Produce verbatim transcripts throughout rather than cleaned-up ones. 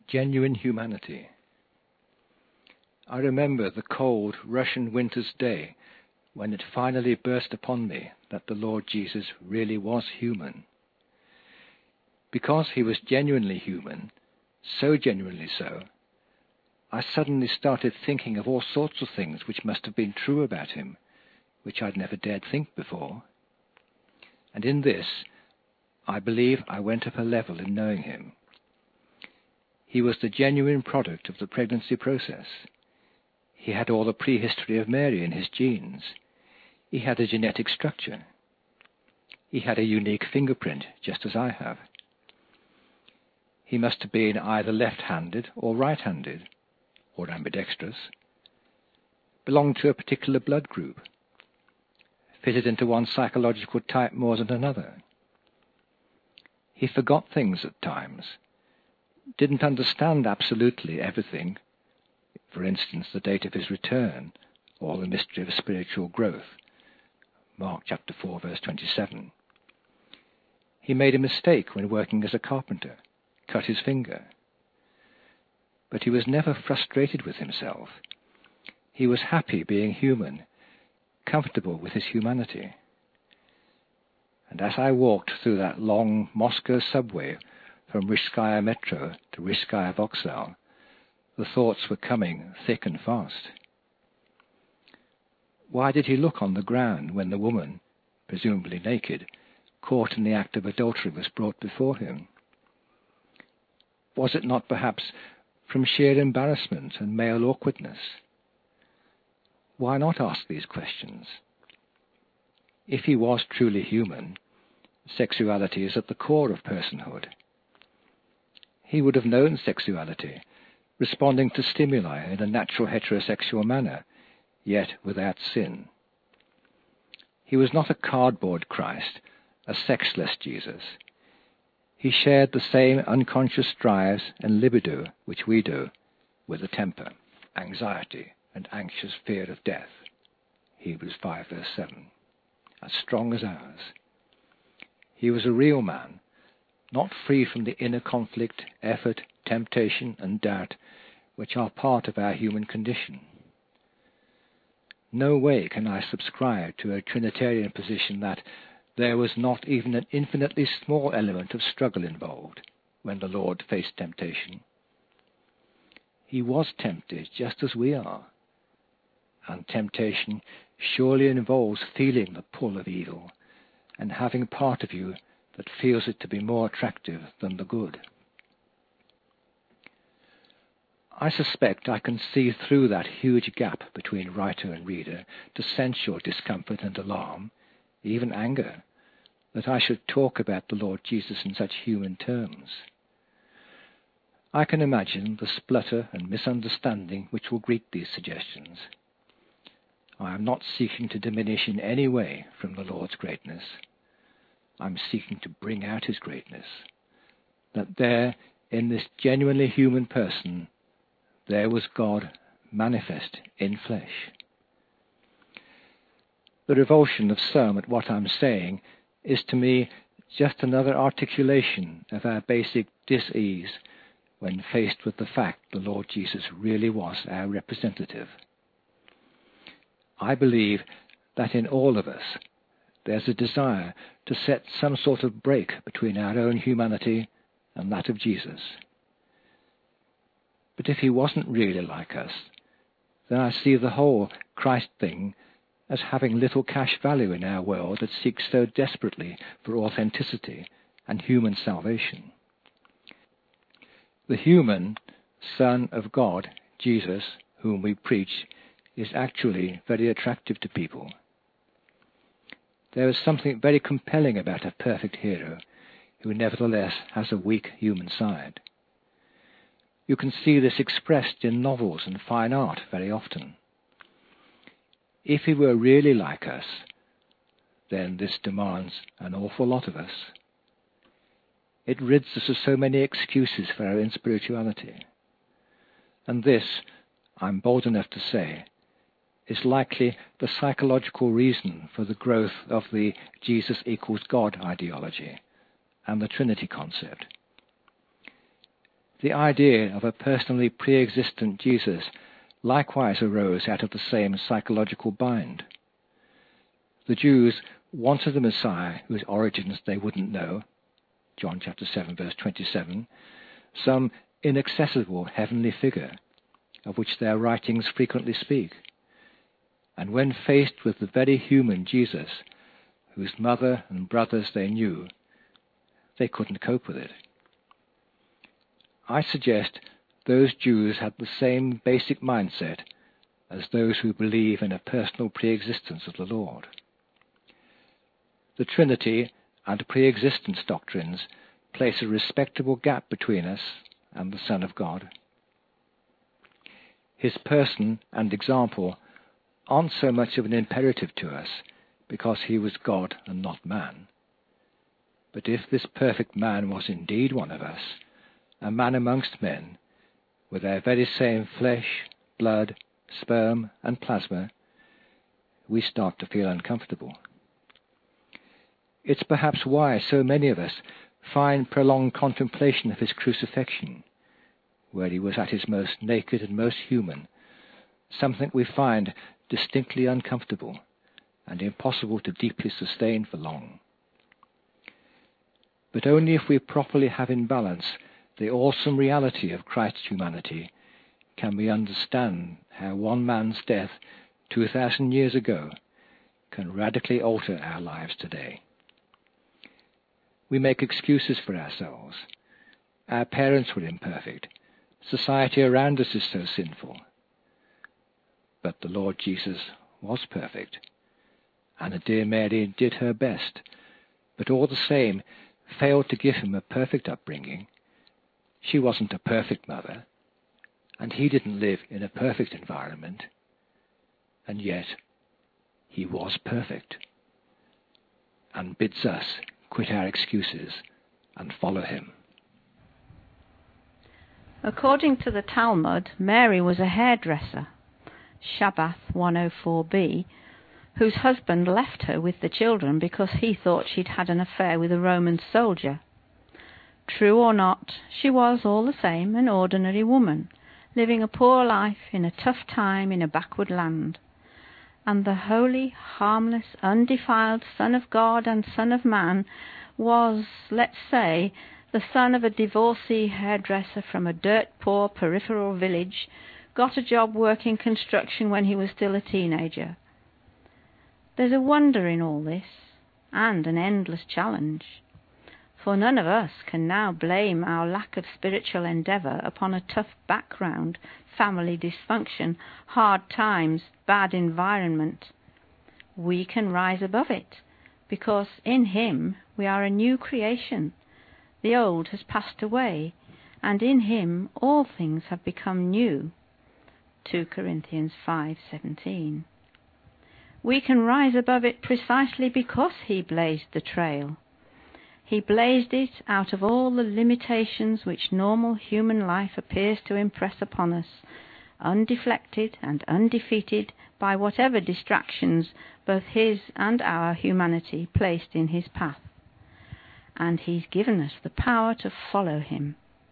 Genuine humanity. I remember the cold Russian winter's day when it finally burst upon me that the Lord Jesus really was human. Because he was genuinely human, so genuinely so, I suddenly started thinking of all sorts of things which must have been true about him, which I'd never dared think before. And in this, I believe I went up a level in knowing him. He was the genuine product of the pregnancy process. He had all the prehistory of Mary in his genes. He had a genetic structure. He had a unique fingerprint, just as I have. He must have been either left-handed or right-handed, or ambidextrous, belonged to a particular blood group, fitted into one psychological type more than another. He forgot things at times, didn't understand absolutely everything, for instance, the date of his return, or the mystery of spiritual growth, Mark chapter four, verse twenty-seven. He made a mistake when working as a carpenter, cut his finger. But he was never frustrated with himself. He was happy being human, comfortable with his humanity. And as I walked through that long Moscow subway from Rishskaya Metro to Rishskaya Vokzal, the thoughts were coming thick and fast. Why did he look on the ground when the woman, presumably naked, caught in the act of adultery was brought before him? Was it not perhaps from sheer embarrassment and male awkwardness? Why not ask these questions? If he was truly human, sexuality is at the core of personhood. He would have known sexuality, responding to stimuli in a natural heterosexual manner, yet without sin. He was not a cardboard Christ, a sexless Jesus. He shared the same unconscious drives and libido which we do, with a temper, anxiety, and anxious fear of death. Hebrews five, verse seven. As strong as ours. He was a real man, not free from the inner conflict, effort, temptation, and doubt which are part of our human condition. No way can I subscribe to a Trinitarian position that there was not even an infinitely small element of struggle involved when the Lord faced temptation. He was tempted just as we are, and temptation surely involves feeling the pull of evil and having part of you that feels it to be more attractive than the good. I suspect I can see through that huge gap between writer and reader to sense your discomfort and alarm, even anger, that I should talk about the Lord Jesus in such human terms. I can imagine the splutter and misunderstanding which will greet these suggestions. I am not seeking to diminish in any way from the Lord's greatness. I am seeking to bring out his greatness, that there, in this genuinely human person, there was God manifest in flesh. The revulsion of some at what I'm saying is to me just another articulation of our basic dis-ease when faced with the fact the Lord Jesus really was our representative. I believe that in all of us there's a desire to set some sort of break between our own humanity and that of Jesus. But if he wasn't really like us, then I see the whole Christ thing as having little cash value in our world that seeks so desperately for authenticity and human salvation. The human Son of God, Jesus, whom we preach, is actually very attractive to people. There is something very compelling about a perfect hero who nevertheless has a weak human side. You can see this expressed in novels and fine art very often. If he were really like us, then this demands an awful lot of us. It rids us of so many excuses for our inspirituality. And this, I'm bold enough to say, is likely the psychological reason for the growth of the Jesus equals God ideology and the Trinity concept. The idea of a personally pre-existent Jesus likewise arose out of the same psychological bind. The Jews wanted a Messiah whose origins they wouldn't know, John chapter seven, verse twenty-seven, some inaccessible heavenly figure, of which their writings frequently speak. And when faced with the very human Jesus, whose mother and brothers they knew, they couldn't cope with it. I suggest those Jews had the same basic mindset as those who believe in a personal pre-existence of the Lord. The Trinity and pre-existence doctrines place a respectable gap between us and the Son of God. His person and example aren't so much of an imperative to us because he was God and not man. But if this perfect man was indeed one of us, a man amongst men, with our very same flesh, blood, sperm, and plasma, we start to feel uncomfortable. It's perhaps why so many of us find prolonged contemplation of his crucifixion, where he was at his most naked and most human, something we find distinctly uncomfortable and impossible to deeply sustain for long. But only if we properly have in balance the awesome reality of Christ's humanity can we understand how one man's death two thousand years ago can radically alter our lives today. We make excuses for ourselves. Our parents were imperfect. Society around us is so sinful. But the Lord Jesus was perfect, and the dear Mary did her best, but all the same failed to give him a perfect upbringing. She wasn't a perfect mother, and he didn't live in a perfect environment, and yet he was perfect, and bids us quit our excuses and follow him. According to the Talmud, Mary was a hairdresser, Shabbath one oh four b, whose husband left her with the children because he thought she'd had an affair with a Roman soldier. True or not, she was all the same an ordinary woman, living a poor life in a tough time in a backward land. And the holy, harmless, undefiled Son of God and Son of Man was, let's say, the son of a divorcee hairdresser from a dirt-poor peripheral village, got a job working construction when he was still a teenager. There's a wonder in all this, and an endless challenge. For none of us can now blame our lack of spiritual endeavour upon a tough background, family dysfunction, hard times, bad environment. We can rise above it, because in him we are a new creation. The old has passed away, and in him all things have become new. Second Corinthians five seventeen. We can rise above it precisely because he blazed the trail. He blazed it out of all the limitations which normal human life appears to impress upon us, undeflected and undefeated by whatever distractions both his and our humanity placed in his path. And he's given us the power to follow him.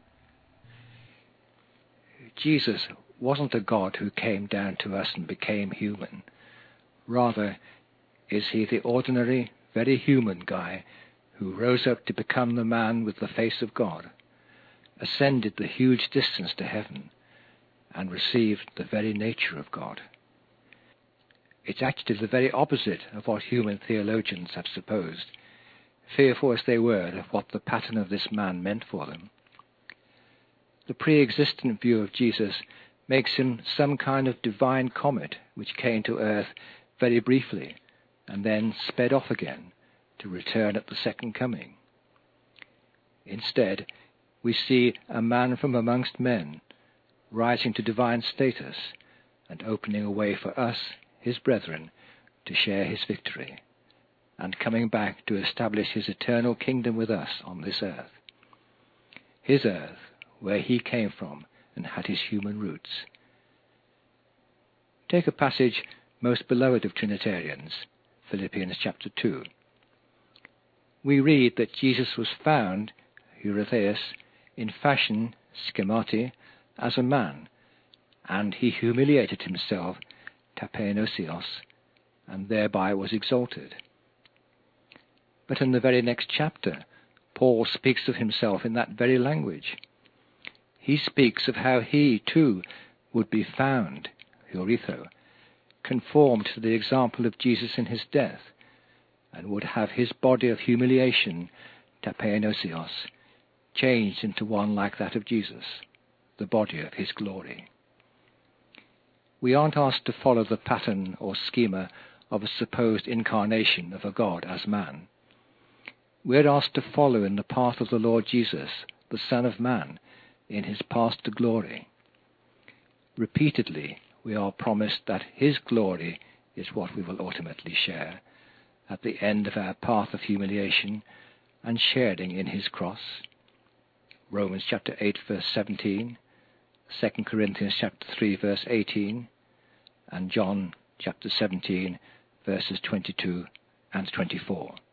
Jesus wasn't a God who came down to us and became human. Rather, is he the ordinary, very human guy who rose up to become the man with the face of God, ascended the huge distance to heaven, and received the very nature of God. It's actually the very opposite of what human theologians have supposed, fearful as they were of what the pattern of this man meant for them. The pre-existent view of Jesus makes him some kind of divine comet which came to earth very briefly and then sped off again to return at the second coming. Instead, we see a man from amongst men, rising to divine status and opening a way for us, his brethren, to share his victory, and coming back to establish his eternal kingdom with us on this earth. His earth, where he came from and had his human roots. Take a passage most beloved of Trinitarians, Philippians chapter two. We read that Jesus was found, Eurytheus, in fashion schemati, as a man, and he humiliated himself, tapeinosios, and thereby was exalted. But in the very next chapter, Paul speaks of himself in that very language. He speaks of how he, too, would be found, eurytho, conformed to the example of Jesus in his death, and would have his body of humiliation, tapeinosios, changed into one like that of Jesus, the body of his glory. We aren't asked to follow the pattern or schema of a supposed incarnation of a God as man. We're asked to follow in the path of the Lord Jesus, the Son of Man, in his path to glory. Repeatedly, we are promised that his glory is what we will ultimately share at the end of our path of humiliation and sharing in his cross. Romans chapter eight, verse seventeen, Second Corinthians chapter three, verse eighteen, and John chapter seventeen, verses twenty-two and twenty-four.